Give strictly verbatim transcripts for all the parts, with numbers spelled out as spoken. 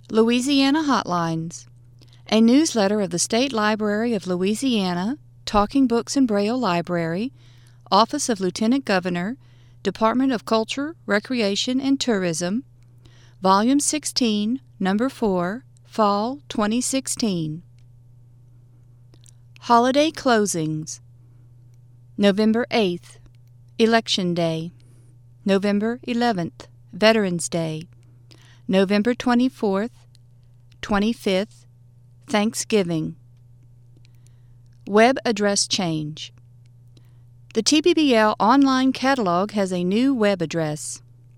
Louisiana Hotlines, a newsletter of the State Library of Louisiana, Talking Books and Braille Library, Office of Lieutenant Governor, Department of Culture, Recreation, and Tourism, Volume sixteen, Number four, Fall twenty sixteen. Holiday Closings. November eighth, Election Day. November eleventh, Veterans Day. November twenty-fourth, twenty-fifth, Thanksgiving. Web address change. The T B B L online catalog has a new web address: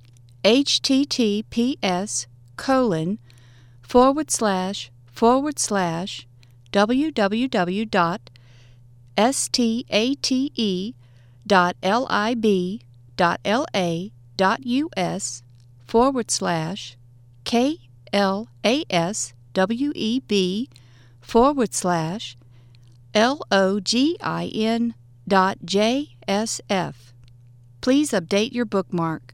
https colon forward slash forward slash www dot state dot lib dot la dot us forward slash KLASWEB forward slash LOGIN dot JSF. Please update your bookmark.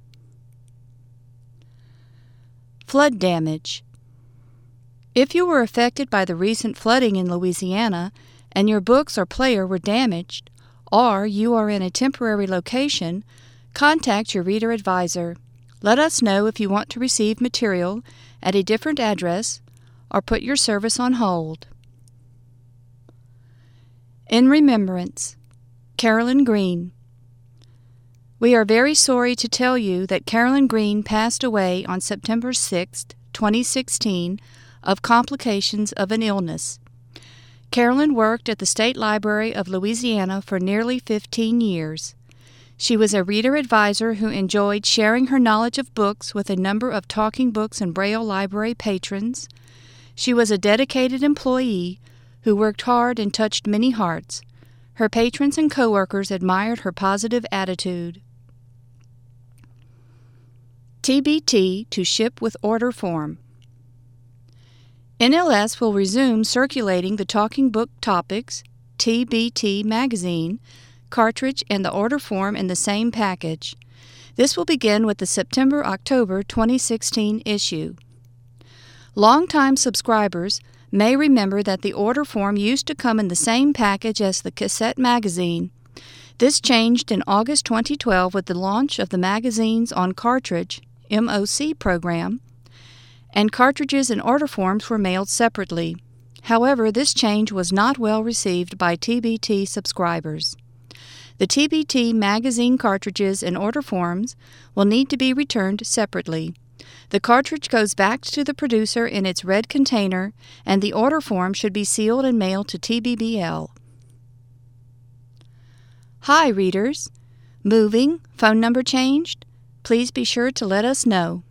Flood damage. If you were affected by the recent flooding in Louisiana and your books or player were damaged, or you are in a temporary location, contact your reader advisor. Let us know if you want to receive material at a different address or put your service on hold. In remembrance, Carolyn Green. We are very sorry to tell you that Carolyn Green passed away on September sixth, twenty sixteen, of complications of an illness. Carolyn worked at the State Library of Louisiana for nearly fifteen years. She was a reader advisor who enjoyed sharing her knowledge of books with a number of Talking Books and Braille Library patrons. She was a dedicated employee who worked hard and touched many hearts. Her patrons and coworkers admired her positive attitude. T B T to ship with order form. N L S will resume circulating the Talking Book Topics, T B T magazine, cartridge, and the order form in the same package. This will begin with the September-October twenty sixteen issue. Longtime subscribers may remember that the order form used to come in the same package as the cassette magazine. This changed in August twenty twelve with the launch of the Magazines on Cartridge M O C program, and cartridges and order forms were mailed separately. However, this change was not well received by T B T subscribers. The T B T magazine cartridges and order forms will need to be returned separately. The cartridge goes back to the producer in its red container, and the order form should be sealed and mailed to T B B L. Hi, readers! Moving? Phone number changed? Please be sure to let us know.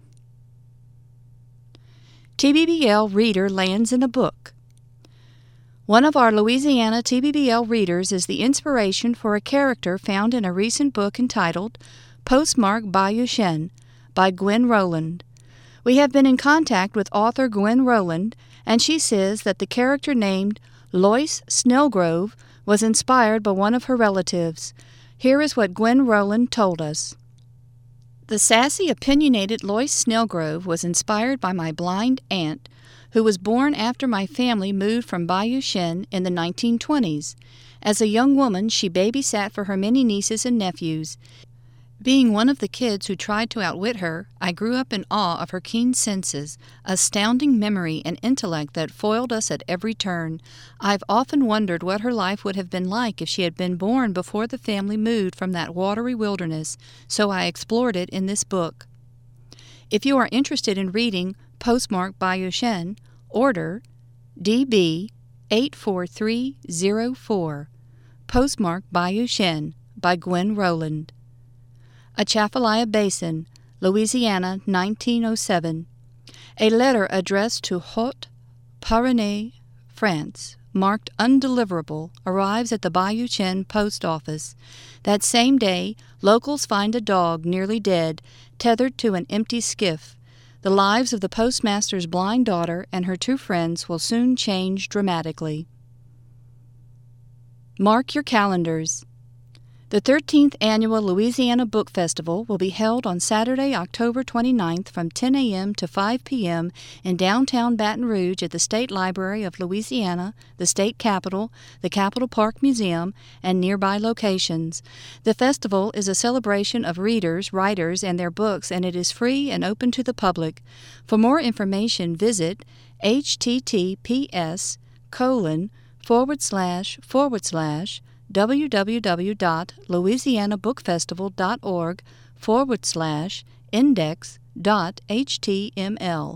T B B L reader lands in a book. One of our Louisiana T B B L readers is the inspiration for a character found in a recent book entitled Postmark Bayou Chene by Gwen Rowland. We have been in contact with author Gwen Rowland, and she says that the character named Lois Snellgrove was inspired by one of her relatives. Here is what Gwen Rowland told us. The sassy, opinionated Lois Snellgrove was inspired by my blind aunt, who was born after my family moved from Bayou Chene in the nineteen twenties. As a young woman, she babysat for her many nieces and nephews. Being one of the kids who tried to outwit her, I grew up in awe of her keen senses, astounding memory, and intellect that foiled us at every turn. I've often wondered what her life would have been like if she had been born before the family moved from that watery wilderness, so I explored it in this book. If you are interested in reading Postmark Bayou Chene, order D B eight four three zero four, Postmark Bayou Chene by Gwen Rowland. Atchafalaya Basin, Louisiana, nineteen oh seven. A letter addressed to Haute-Pyrénées, France, marked undeliverable, arrives at the Bayou Chene post office. That same day, locals find a dog nearly dead, tethered to an empty skiff. The lives of the postmaster's blind daughter and her two friends will soon change dramatically. Mark your calendars. The thirteenth Annual Louisiana Book Festival will be held on Saturday, October twenty-ninth from ten a.m. to five p.m. in downtown Baton Rouge at the State Library of Louisiana, the State Capitol, the Capitol Park Museum, and nearby locations. The festival is a celebration of readers, writers, and their books, and it is free and open to the public. For more information, visit https colon forward slash forward slash www.louisianabookfestival.org forward slash index.html.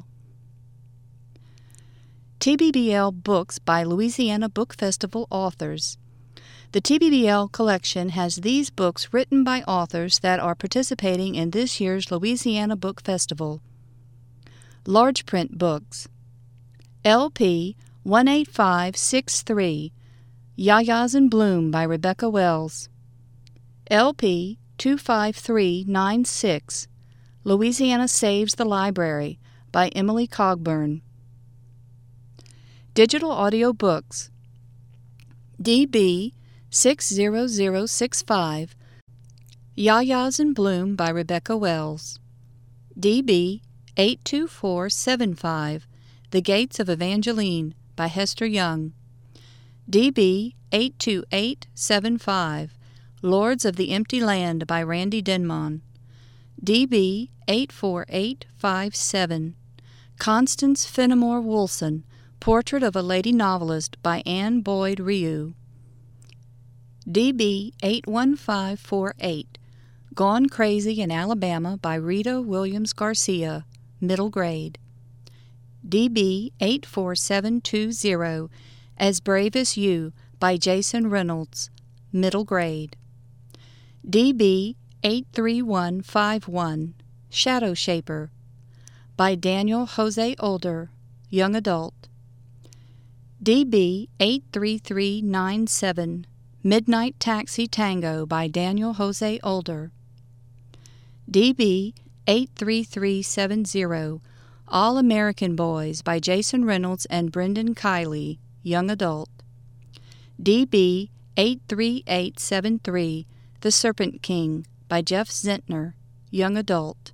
T B B L Books by Louisiana Book Festival Authors. The T B B L collection has these books written by authors that are participating in this year's Louisiana Book Festival. Large print books. L P one eight five six three, Yayas in Bloom by Rebecca Wells. L P two five three nine six, Louisiana Saves the Library by Emily Cogburn. Digital audio books. D B six zero zero six five, Yayas in Bloom by Rebecca Wells. D B eight two four seven five, The Gates of Evangeline by Hester Young. D B eight two eight seven five, Lords of the Empty Land by Randy Denmon. D B eight four eight five seven, Constance Fenimore Woolson, Portrait of a Lady Novelist by Anne Boyd Ryu. D B eight one five four eight, Gone Crazy in Alabama by Rita Williams Garcia, middle grade. D B eight four seven two zero, As Brave as You by Jason Reynolds, middle grade. D B eight three one five one, Shadow Shaper by Daniel Jose Older, young adult. D B eight three three nine seven, Midnight Taxi Tango by Daniel Jose Older. D B eight three three seven zero, All American Boys by Jason Reynolds and Brendan Kiley, young adult. D B eight three eight seven three, The Serpent King by Jeff Zentner, young adult.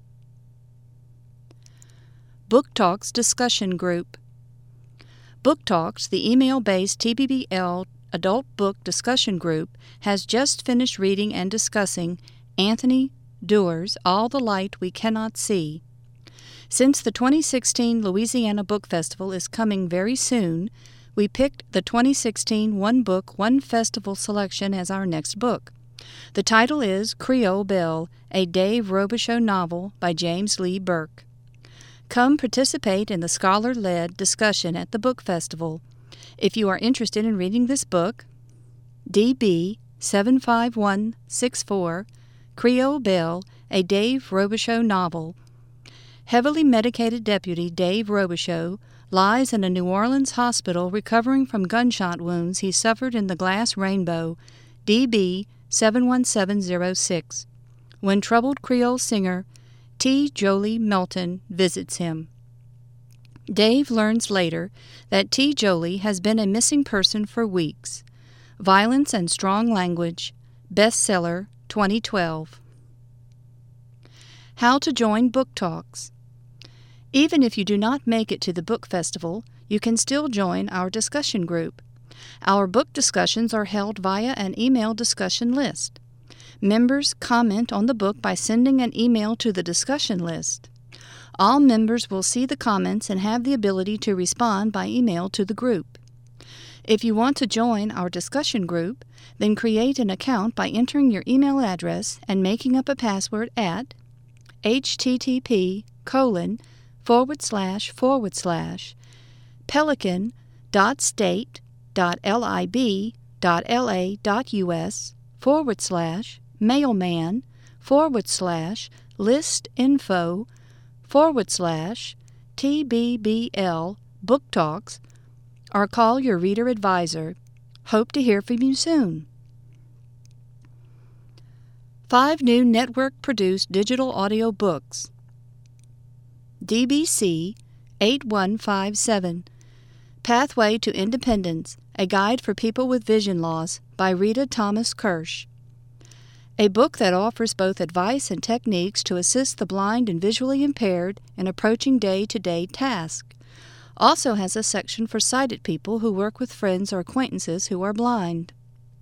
Book Talks Discussion Group. Book Talks, the email-based T B B L adult book discussion group, has just finished reading and discussing Anthony Doerr's All the Light We Cannot See. Since the twenty sixteen Louisiana Book Festival is coming very soon, we picked the twenty sixteen One Book, One Festival selection as our next book. The title is Creole Belle, a Dave Robichaux novel by James Lee Burke. Come participate in the scholar-led discussion at the book festival. If you are interested in reading this book, D B seven five one six four, Creole Belle, a Dave Robichaux novel. Heavily medicated deputy Dave Robichaux lies in a New Orleans hospital recovering from gunshot wounds he suffered in the Glass Rainbow, D B seven one seven zero six, when troubled Creole singer T. Jolie Melton visits him. Dave learns later that T. Jolie has been a missing person for weeks. Violence and Strong Language, bestseller, twenty twelve. How to join Book Talks. Even if you do not make it to the book festival, you can still join our discussion group. Our book discussions are held via an email discussion list. Members comment on the book by sending an email to the discussion list. All members will see the comments and have the ability to respond by email to the group. If you want to join our discussion group, then create an account by entering your email address and making up a password at http colon forward slash forward slash pelican dot state dot lib dot la dot us forward slash mailman forward slash list info forward slash tbbl book talks, or call your reader advisor. Hope to hear from you soon. Five new network-produced digital audio books. D B C eight one five seven, Pathway to Independence, A Guide for People with Vision Loss by Rita Thomas Kirsch. a book that offers both advice and techniques to assist the blind and visually impaired in approaching day-to-day tasks. Also has a section for sighted people who work with friends or acquaintances who are blind.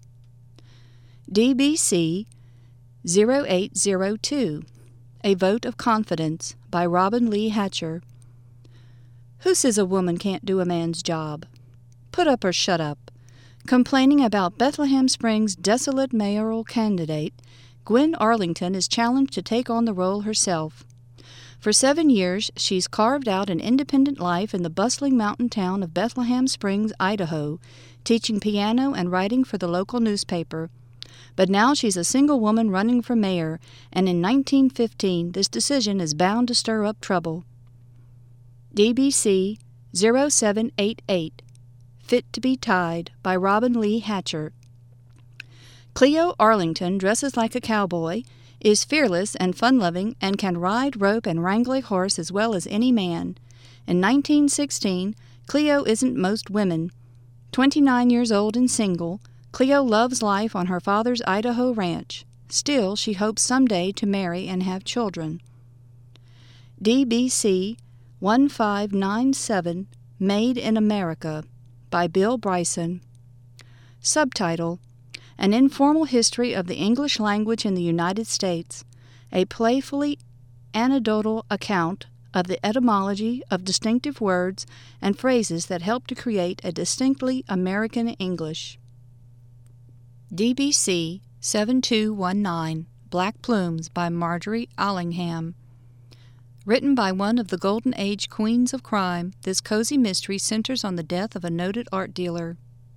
D B C zero eight zero two, A Vote of Confidence by Robin Lee Hatcher. Who says a woman can't do a man's job? Put up or shut up. Complaining about Bethlehem Springs' desolate mayoral candidate, Gwen Arlington is challenged to take on the role herself. For seven years, she's carved out an independent life in the bustling mountain town of Bethlehem Springs, Idaho, teaching piano and writing for the local newspaper. But now she's a single woman running for mayor, and in nineteen fifteen this decision is bound to stir up trouble. D B C zero seven eight eight, Fit to be Tied by Robin Lee Hatcher. Cleo Arlington dresses like a cowboy, is fearless and fun-loving, and can ride, rope, and wrangle a horse as well as any man. In nineteen sixteen, Cleo isn't most women. Twenty-nine years old and single, Cleo loves life on her father's Idaho ranch. Still, she hopes someday to marry and have children. D B C one five nine seven, Made in America by Bill Bryson. Subtitle: An Informal History of the English Language in the United States, a playfully anecdotal account of the etymology of distinctive words and phrases that help to create a distinctly American English. D B C seven two one nine, Black Plumes by Marjorie Allingham. Written by one of the Golden Age queens of crime, this cozy mystery centers on the death of a noted art dealer.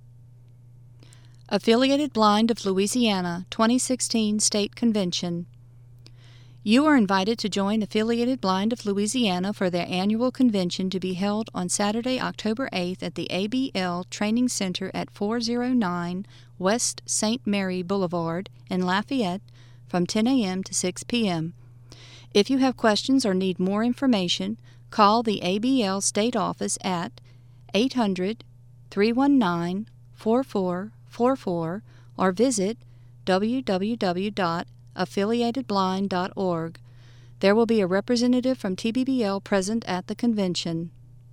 Affiliated Blind of Louisiana, twenty sixteen State Convention. You are invited to join Affiliated Blind of Louisiana for their annual convention to be held on Saturday, October eighth at the A B L Training Center at four oh nine West Saint Mary Boulevard in Lafayette from ten a m to six p m If you have questions or need more information, call the A B L State Office at eight hundred, three one nine, four four four four or visit w w w dot affiliated blind dot org. There will be a representative from T B B L present at the convention.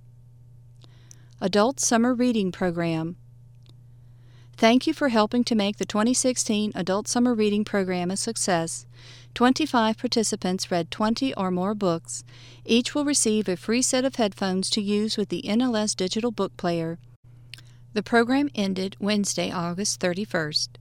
Adult Summer Reading Program. Thank you for helping to make the twenty sixteen Adult Summer Reading Program a success. twenty-five participants read twenty or more books. Each will receive a free set of headphones to use with the N L S Digital Book Player. The program ended Wednesday, August thirty-first.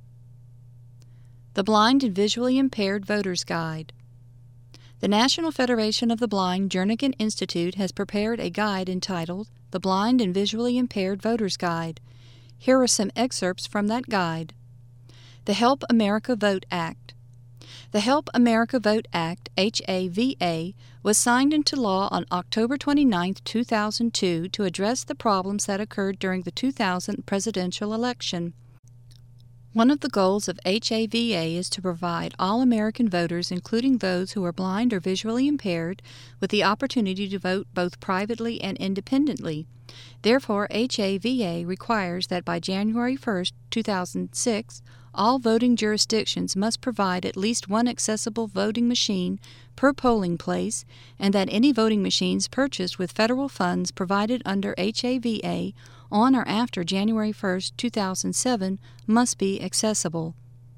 The Blind and Visually Impaired Voter's Guide. The National Federation of the Blind Jernigan Institute has prepared a guide entitled The Blind and Visually Impaired Voter's Guide. Here are some excerpts from that guide. The Help America Vote Act. The Help America Vote Act, H A V A, was signed into law on October twenty-ninth, two thousand two to address the problems that occurred during the two thousand presidential election. One of the goals of H A V A is to provide all American voters, including those who are blind or visually impaired, with the opportunity to vote both privately and independently. Therefore, H A V A requires that by January first, two thousand six, all voting jurisdictions must provide at least one accessible voting machine per polling place, and that any voting machines purchased with federal funds provided under H A V A on or after January first, two thousand seven must be accessible.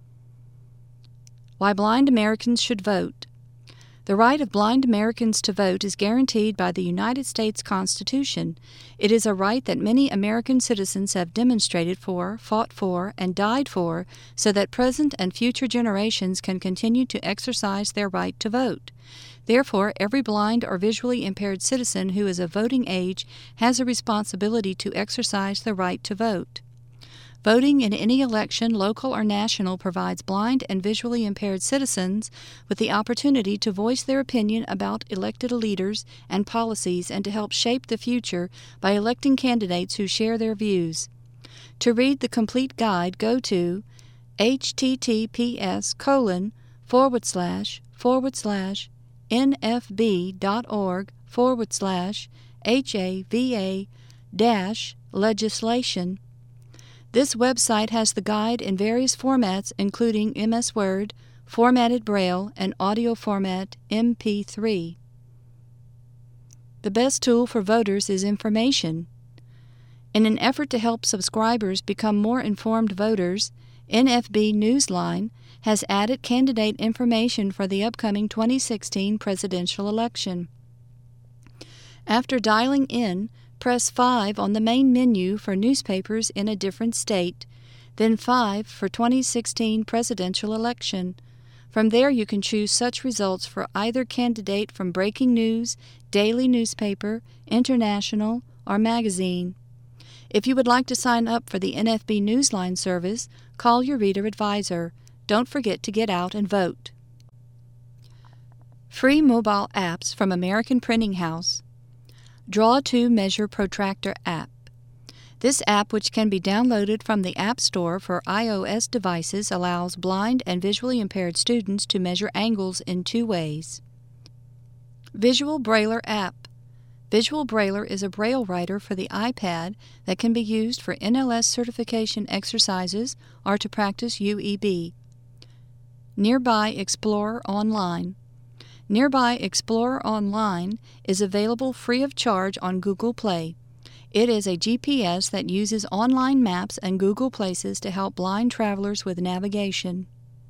Why blind Americans should vote. The right of blind Americans to vote is guaranteed by the United States Constitution. It is a right that many American citizens have demonstrated for, fought for, and died for, so that present and future generations can continue to exercise their right to vote. Therefore, every blind or visually impaired citizen who is of voting age has a responsibility to exercise the right to vote. Voting in any election, local or national, provides blind and visually impaired citizens with the opportunity to voice their opinion about elected leaders and policies and to help shape the future by electing candidates who share their views. To read the complete guide, go to https colon forward slash forward slash nfb.org forward slash HAVA dash legislation. This website has the guide in various formats including M S Word, formatted Braille, and audio format M P three. The best tool for voters is information. In an effort to help subscribers become more informed voters, N F B Newsline has added candidate information for the upcoming twenty sixteen presidential election. After dialing in, press five on the main menu for newspapers in a different state, then five for twenty sixteen presidential election. From there you can choose such results for either candidate from breaking news, daily newspaper, international, or magazine. If you would like to sign up for the N F B Newsline service, call your reader advisor. Don't forget to get out and vote. Free mobile apps from American Printing House. Draw to Measure Protractor app. This app, which can be downloaded from the App Store for iOS devices, allows blind and visually impaired students to measure angles in two ways. Visual Brailler app. Visual Brailler is a Braille writer for the iPad that can be used for N L S certification exercises or to practice U E B. Nearby Explorer Online. Nearby Explorer Online is available free of charge on Google Play. It is a G P S that uses online maps and Google Places to help blind travelers with navigation.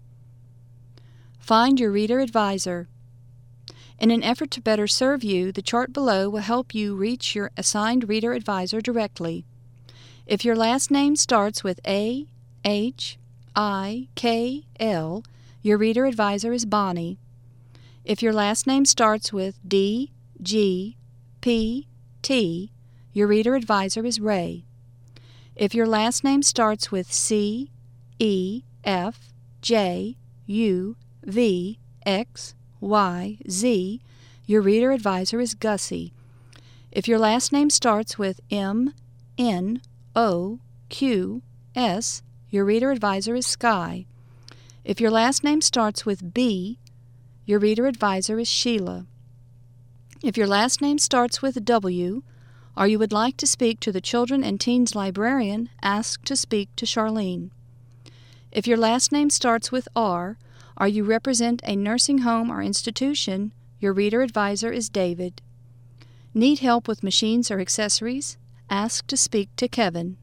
Find your reader advisor. In an effort to better serve you, the chart below will help you reach your assigned reader advisor directly. If your last name starts with A, H, I, K, L, your reader advisor is Bonnie. If your last name starts with D, G, P, T, your reader advisor is Ray. If your last name starts with C, E, F, J, U, V, X, Y, Z, your reader advisor is Gussie. If your last name starts with M, N, O, Q, S, your reader advisor is Sky. If your last name starts with B, your reader advisor is Sheila. If your last name starts with W, or you would like to speak to the Children and Teens Librarian, ask to speak to Charlene. If your last name starts with R, or you represent a nursing home or institution, your reader advisor is David. Need help with machines or accessories? Ask to speak to Kevin.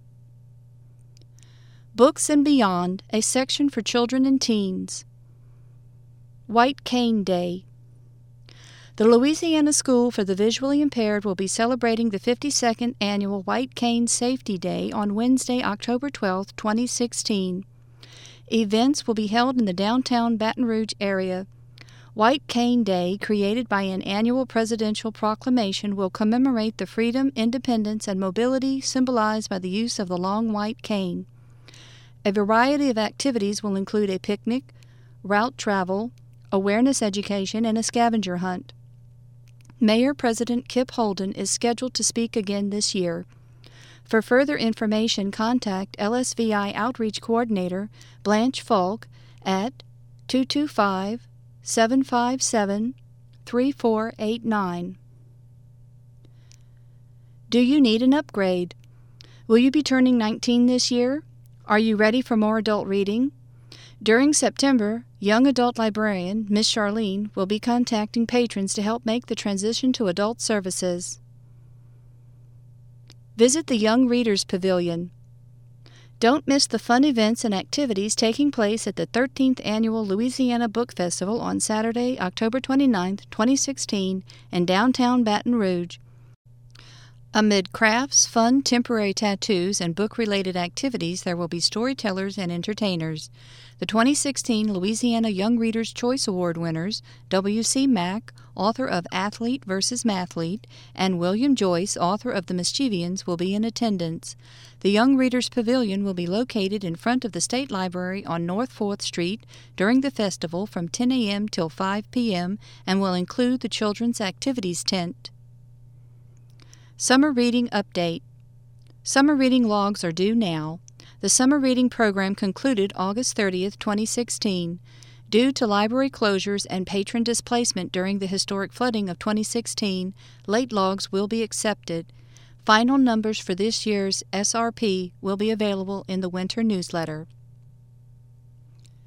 Books and Beyond, a section for children and teens. White Cane Day. The Louisiana School for the Visually Impaired will be celebrating the fifty-second Annual White Cane Safety Day on Wednesday, October twelfth, twenty sixteen. Events will be held in the downtown Baton Rouge area. White Cane Day, created by an annual presidential proclamation, will commemorate the freedom, independence, and mobility symbolized by the use of the long white cane. A variety of activities will include a picnic, route travel, awareness education, and a scavenger hunt. Mayor President Kip Holden is scheduled to speak again this year. For further information, contact L S V I Outreach Coordinator Blanche Falk at two two five, seven five seven, three four eight nine. Do you need an upgrade? Will you be turning nineteen this year? Are you ready for more adult reading? During September, Young Adult Librarian Miss Charlene will be contacting patrons to help make the transition to adult services. Visit the Young Readers Pavilion. Don't miss the fun events and activities taking place at the thirteenth Annual Louisiana Book Festival on Saturday, October twenty-ninth, twenty sixteen, in downtown Baton Rouge. Amid crafts, fun, temporary tattoos, and book-related activities, there will be storytellers and entertainers. The twenty sixteen Louisiana Young Readers' Choice Award winners, W C Mack, author of Athlete versus Mathlete, and William Joyce, author of The Mischievous, will be in attendance. The Young Readers Pavilion will be located in front of the State Library on North fourth Street during the festival from ten a m till five p m and will include the Children's Activities Tent. Summer Reading Update. Summer reading logs are due now. The summer reading program concluded August thirtieth, twenty sixteen. Due to library closures and patron displacement during the historic flooding of twenty sixteen, late logs will be accepted. Final numbers for this year's S R P will be available in the winter newsletter.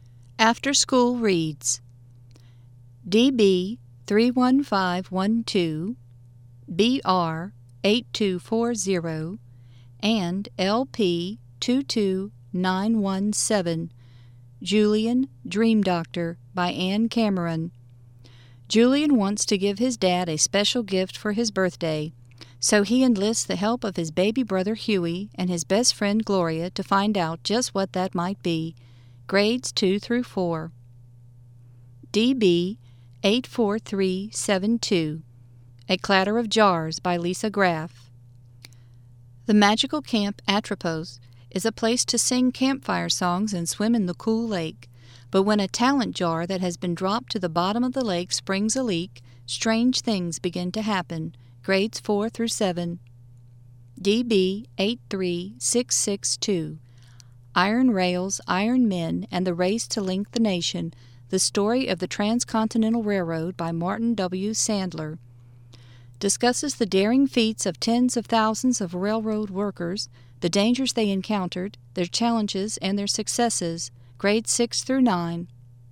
After School Reads D B three one five one two, B R eight two four zero, and L P two two nine one seven, Julian, Dream Doctor by Anne Cameron. Julian wants to give his dad a special gift for his birthday, so he enlists the help of his baby brother Huey and his best friend Gloria to find out just what that might be. Grades two through four. D B eight four three seven two, A Clatter of Jars by Lisa Graff. The magical Camp Atropos is a place to sing campfire songs and swim in the cool lake. But when a talent jar that has been dropped to the bottom of the lake springs a leak, strange things begin to happen. Grades four through seven. D B eight three six six two, Iron Rails, Iron Men, and the Race to Link the Nation, The Story of the Transcontinental Railroad by Martin W. Sandler. Discusses the daring feats of tens of thousands of railroad workers, the dangers they encountered, their challenges, and their successes. Grades six through nine.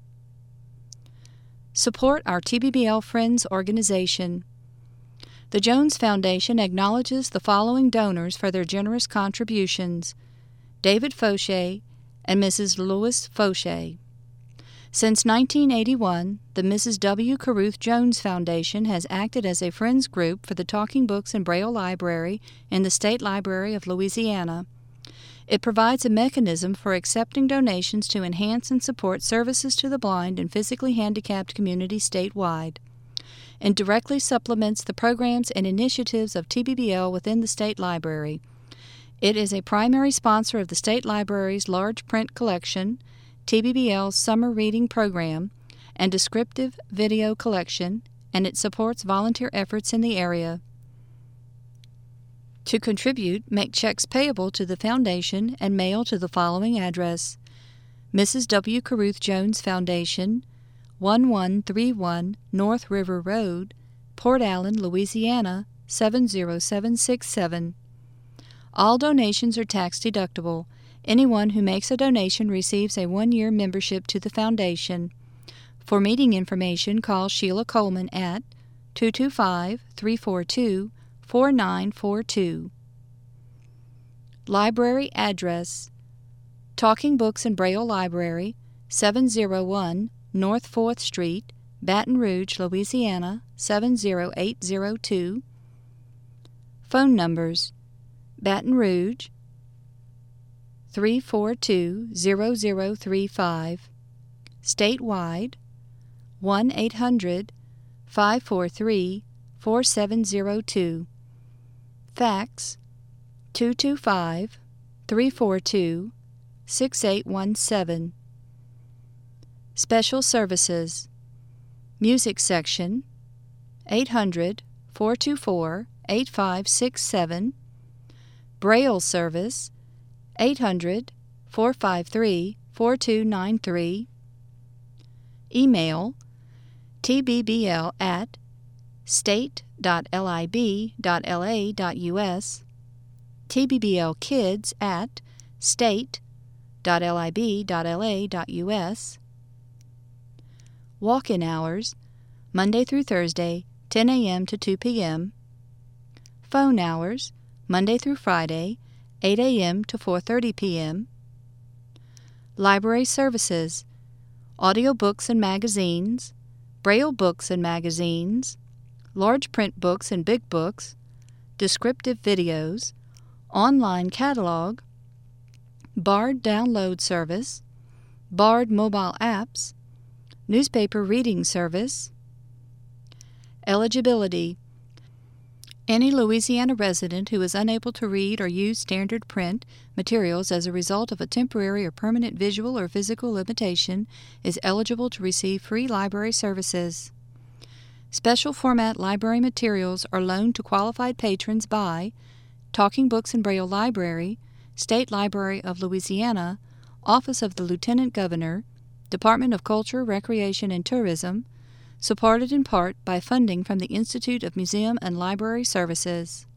Support our T B B L Friends organization. The Jones Foundation acknowledges the following donors for their generous contributions: David Fauché and Missus Louis Fauché. Since nineteen eighty-one, the Missus W. Caruth Jones Foundation has acted as a friends group for the Talking Books and Braille Library in the State Library of Louisiana. It provides a mechanism for accepting donations to enhance and support services to the blind and physically handicapped community statewide, and directly supplements the programs and initiatives of T B B L within the State Library. It is a primary sponsor of the State Library's large print collection, T B B L's summer reading program, and descriptive video collection, and it supports volunteer efforts in the area. To contribute, make checks payable to the Foundation and mail to the following address: Missus W. Caruth Jones Foundation, one one three one North River Road, Port Allen, Louisiana, seven zero seven six seven. All donations are tax-deductible. Anyone who makes a donation receives a one-year membership to the Foundation. For meeting information, call Sheila Coleman at two two five, three four two, four nine four two. Library address: Talking Books and Braille Library, seven oh one North fourth Street, Baton Rouge, Louisiana, seven zero eight zero two. Phone numbers: Baton Rouge three four two, zero zero three five. Statewide one eight hundred, five four three, four seven zero two. Fax two two five, three four two, six eight one seven. Special Services: Music Section eight hundred, four two four, eight five six seven. Braille Service eight hundred, four five three, four two nine three. Email t b b l at state dot lib dot l a dot u s, tbblkids at state dot lib dot l a dot u s. Walk-in hours, Monday through Thursday, ten a m to two p m Phone hours, Monday through Friday, eight a m to four thirty p m Library services: audio books and magazines, Braille books and magazines, large print books and big books, descriptive videos, online catalog, Bard download service, Bard mobile apps, newspaper reading service. Eligibility: any Louisiana resident who is unable to read or use standard print materials as a result of a temporary or permanent visual or physical limitation is eligible to receive free library services. Special format library materials are loaned to qualified patrons by Talking Books and Braille Library, State Library of Louisiana, Office of the Lieutenant Governor, Department of Culture, Recreation, and Tourism, supported in part by funding from the Institute of Museum and Library Services.